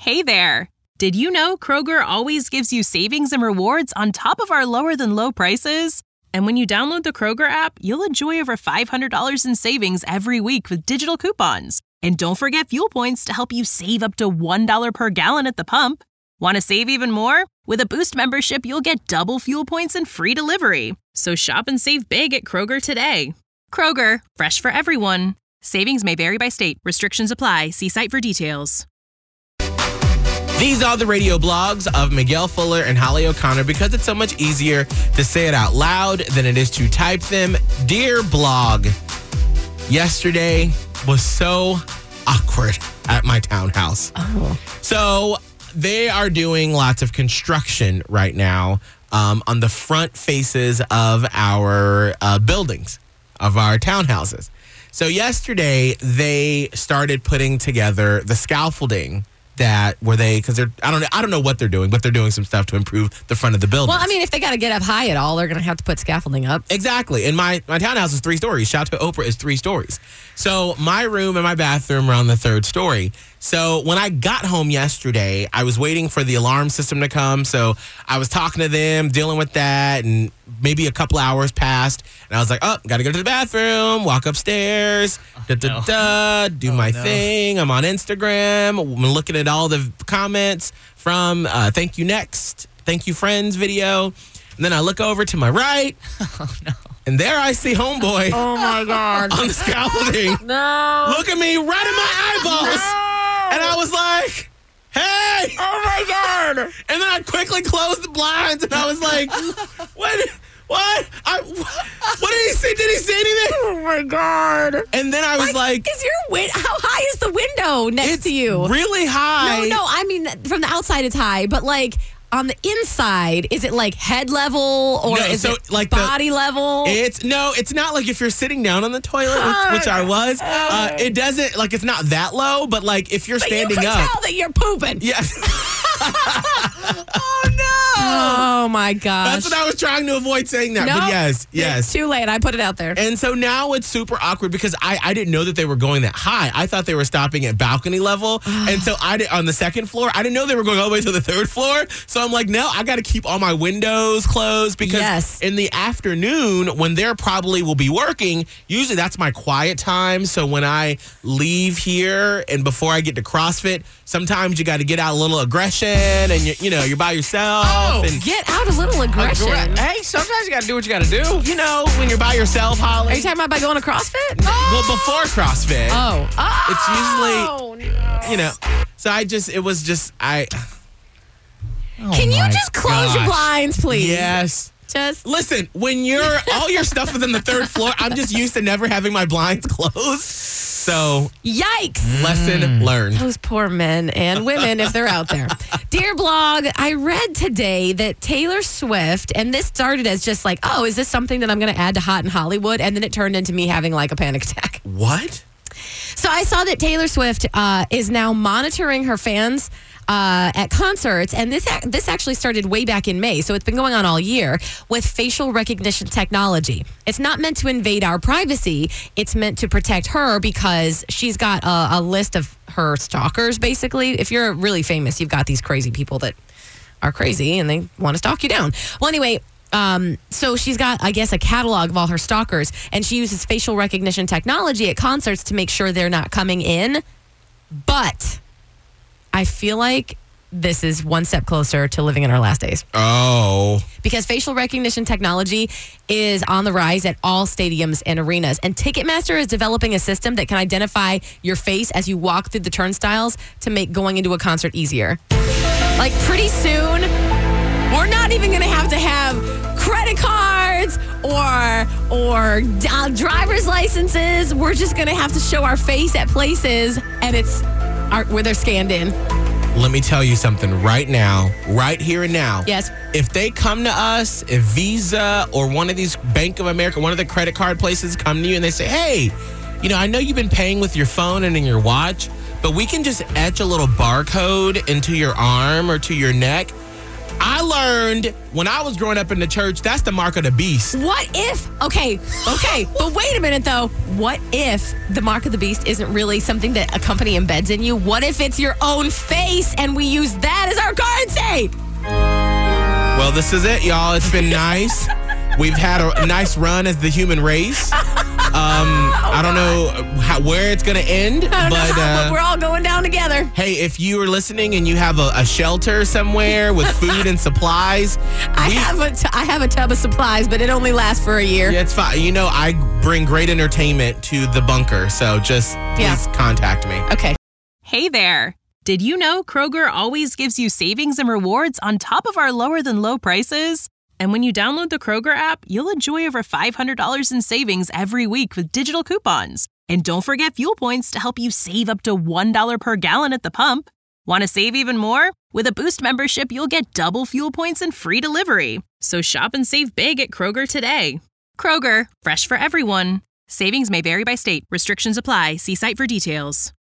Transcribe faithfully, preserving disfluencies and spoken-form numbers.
Hey there! Did you know Kroger always gives you savings and rewards on top of our lower-than-low prices? And when you download the Kroger app, you'll enjoy over five hundred dollars in savings every week with digital coupons. And don't forget fuel points to help you save up to one dollar per gallon at the pump. Want to save even more? With a Boost membership, you'll get double fuel points and free delivery. So shop and save big at Kroger today. Kroger, fresh for everyone. Savings may vary by state. Restrictions apply. See site for details. These are the radio blogs of Miguel Fuller and Holly O'Connor because it's so much easier to say it out loud than it is to type them. Dear blog, yesterday was so awkward at my townhouse. Oh. So they are doing lots of construction right now um, on the front faces of our uh, buildings, of our townhouses. So yesterday they started putting together the scaffolding that were they because they're I don't know I don't know what they're doing, but they're doing some stuff to improve the front of the building. Well, I mean, if they got to get up high at all, they're going to have to put scaffolding up. Exactly. And my, my townhouse is three stories. Shout out to Oprah is three stories. So my room and my bathroom are on the third story. So when I got home yesterday, I was waiting for the alarm system to come. So I was talking to them, dealing with that, and maybe a couple hours passed. And I was like, oh, got to go to the bathroom, walk upstairs, da, da, da, do my thing. I'm on Instagram. I'm looking at all the comments from uh, Thank You Next, Thank You Friends video. And then I look over to my right. Oh, no. And there I see homeboy. Oh, my God. On the scaffolding. No. Look at me right in my eyeballs. No. And I was like, hey. Oh, my God. And then I quickly closed the blinds. And I was like, what? What? I, what did he say? Did he say anything? Oh, my God. And then I was like, is your win- how high is the window next it's to you? really high. No, no. I mean, from the outside, it's high. But, like, on the inside, is it like head level or No, is so, it like the- body level? It's no, it's not like if you're sitting down on the toilet, which, which I was. Uh, it doesn't like it's not that low, but like if you're but standing you can up, tell that you're pooping. yes. Oh no! Oh my gosh! That's what I was trying to avoid saying that. Nope. But yes, yes. It's too late. I put it out there. And so now it's super awkward because I, I didn't know that they were going that high. I thought they were stopping at balcony level. And so I did, on the second floor, I didn't know they were going all the way to the third floor. So I'm like, no, I got to keep all my windows closed because Yes. in the afternoon when they're probably will be working, usually that's my quiet time. So when I leave here and before I get to CrossFit, sometimes you got to get out a little aggression and you, you know, you're by yourself. Oh, and Get out a little aggression. Hey, sometimes you got to do what you got to do. you know, when you're by yourself, Holly. Are you talking about by going to CrossFit? Well, before CrossFit. Oh. It's Oh. usually, no. you know, so I just, it was just, I, Can you my just close your gosh. blinds, please? yes. Just. Listen, when you're, all your stuff is on the third floor, I'm just used to never having my blinds closed. So, Yikes. lesson learned. Those poor men and women, if they're out there. Dear blog, I read today that Taylor Swift, and this started as just like, oh, is this something that I'm going to add to Hot in Hollywood? And then it turned into me having like a panic attack. What? So I saw that Taylor Swift uh, is now monitoring her fans uh, at concerts, and this ac- this actually started way back in May, so it's been going on all year with facial recognition technology. It's not meant to invade our privacy; it's meant to protect her because she's got a, a list of her stalkers. Basically, if you're really famous, you've got these crazy people that are crazy and they want to stalk you down. Well, anyway. Um, so she's got, I guess, a catalog of all her stalkers, and she uses facial recognition technology at concerts to make sure they're not coming in. But I feel like this is one step closer to living in our last days. Oh. Because facial recognition technology is on the rise at all stadiums and arenas. And Ticketmaster is developing a system that can identify your face as you walk through the turnstiles to make going into a concert easier. Like pretty soon, we're not even going to have to have credit cards or or uh, driver's licenses. We're just going to have to show our face at places, and it's our, where they're scanned in. Let me tell you something right now, right here and now. Yes. If they come to us, if Visa or one of these Bank of America, one of the credit card places come to you and they say, hey, you know, I know you've been paying with your phone and in your watch, but we can just etch a little barcode into your arm or to your neck. I learned when I was growing up in the church, that's the mark of the beast. What if, okay, okay, but wait a minute though. What if the mark of the beast isn't really something that a company embeds in you? What if it's your own face and we use that as our currency? Well, this is it, y'all. It's been nice. We've had a nice run as the human race. Um, I don't know how, where it's going to end, but, How, uh, but we're all going down together. hey, if you are listening and you have a, a shelter somewhere with food and supplies, I we- have a t- I have a tub of supplies, but it only lasts for a year. Yeah, it's fine. You know, I bring great entertainment to the bunker, so just Yeah. please contact me. Okay. Hey there! Did you know Kroger always gives you savings and rewards on top of our lower than low prices? And when you download the Kroger app, you'll enjoy over five hundred dollars in savings every week with digital coupons. And don't forget fuel points to help you save up to one dollar per gallon at the pump. Want to save even more? With a Boost membership, you'll get double fuel points and free delivery. So shop and save big at Kroger today. Kroger, fresh for everyone. Savings may vary by state. Restrictions apply. See site for details.